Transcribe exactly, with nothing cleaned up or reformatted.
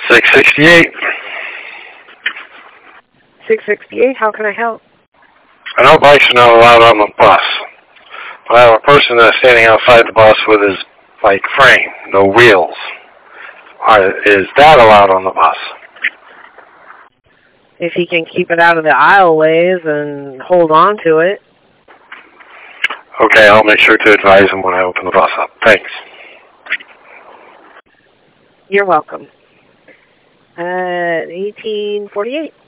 six sixty-eight. six sixty-eight, how can I help? I know bikes are not allowed on the bus, but I have a person that's standing outside the bus with his bike frame, no wheels. Are, is that allowed on the bus? If he can keep it out of the aisleways and hold on to it. Okay, I'll make sure to advise him when I open the bus up. Thanks. You're welcome. Uh, eighteen forty-eight.